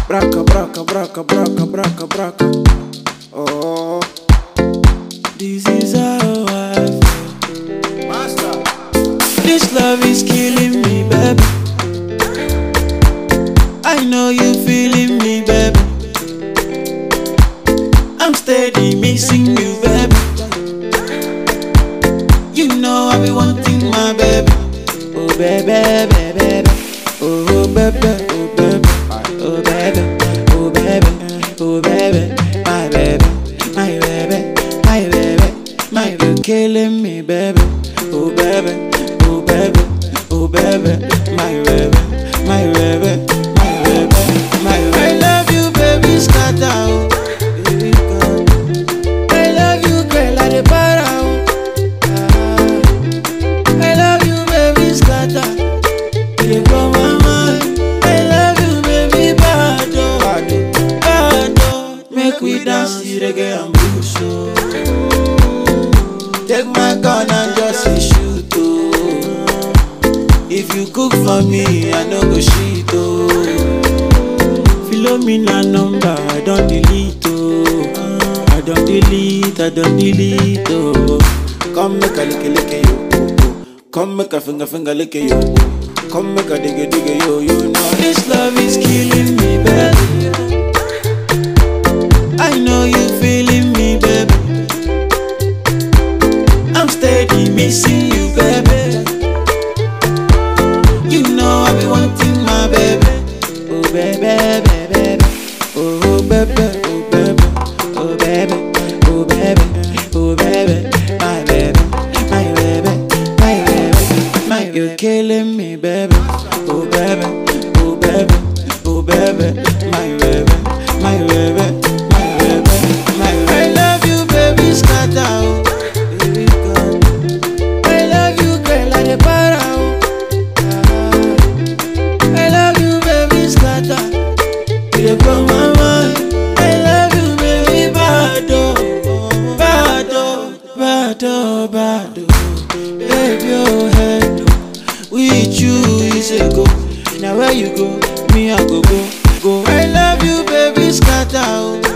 Braca, braca, braca, braca, braca, braca. Oh, this is how I feel. Master. This love is killing me, baby. I know you feeling me, baby. I'm steady missing you, baby. You know I be wanting my baby. Oh baby, baby, baby. Oh baby, oh baby. Oh baby, oh baby, oh baby, my baby, my baby, my baby, my baby, killing me, baby. Oh baby, oh baby, oh baby, my baby, my baby, my baby, my baby. I love you, baby, scatter. I love you, girl, like a para. I love you, baby, scatter. You blow my mind. I love you, baby, bado, bado. Make we dance the reggae and blues, so take my gun and just shoot, oh. If you cook for me, I no go shit, oh. Follow me na number, I don't delete, oh. I don't delete, oh. Come make a lick you, oh. Come make a finger lick you, oh. Come make a dig yo, you know this love is killing me, baby. I know you feeling me, baby. I'm steady missing you, baby. You know I be wanting my baby. Oh baby, baby, baby. Oh baby, oh baby, oh baby, oh baby, oh baby, my baby, my baby, my baby, my baby. You're killing me, baby. Oh baby, oh baby, oh baby, my baby, my baby, my baby, my baby. I love you, baby, scatter. I love you, girl, like a para. I love you, baby, scatter. You blow my mind. I love you, baby, bado, bado, bado, bado. Baby, your head. With you is a go. Now where you go, me I go. I love you, baby, scatter.